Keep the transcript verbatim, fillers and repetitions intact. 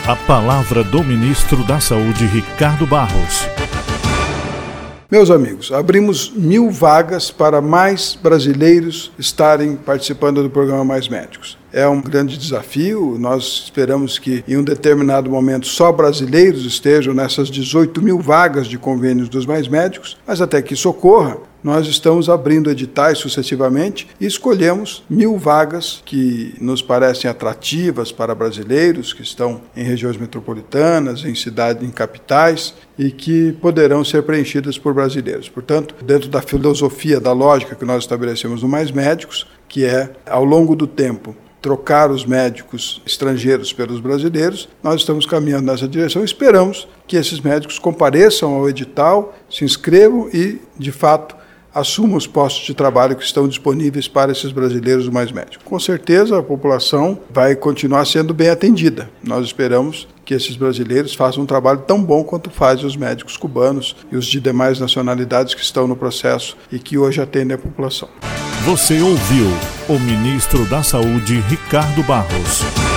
A palavra do ministro da Saúde, Ricardo Barros. Meus amigos, abrimos mil vagas para mais brasileiros estarem participando do programa Mais Médicos. É um grande desafio, nós esperamos que em um determinado momento só brasileiros estejam nessas dezoito mil vagas de convênios dos Mais Médicos, mas até que isso ocorra, nós estamos abrindo editais sucessivamente e escolhemos mil vagas que nos parecem atrativas para brasileiros que estão em regiões metropolitanas, em cidades, em capitais e que poderão ser preenchidas por brasileiros. Portanto, dentro da filosofia, da lógica que nós estabelecemos no Mais Médicos, que é, ao longo do tempo, trocar os médicos estrangeiros pelos brasileiros, nós estamos caminhando nessa direção e esperamos que esses médicos compareçam ao edital, se inscrevam e, de fato, assumam os postos de trabalho que estão disponíveis para esses brasileiros do Mais Médicos. Com certeza, a população vai continuar sendo bem atendida. Nós esperamos que esses brasileiros façam um trabalho tão bom quanto fazem os médicos cubanos e os de demais nacionalidades que estão no processo e que hoje atendem a população. Você ouviu o ministro da Saúde, Ricardo Barros.